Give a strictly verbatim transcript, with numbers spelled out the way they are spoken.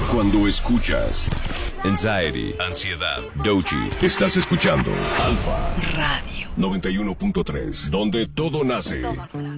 Cuando escuchas Anxiety, ansiedad, Doechii, estás escuchando Alfa Radio noventa y uno punto tres, donde todo nace. Todo nace.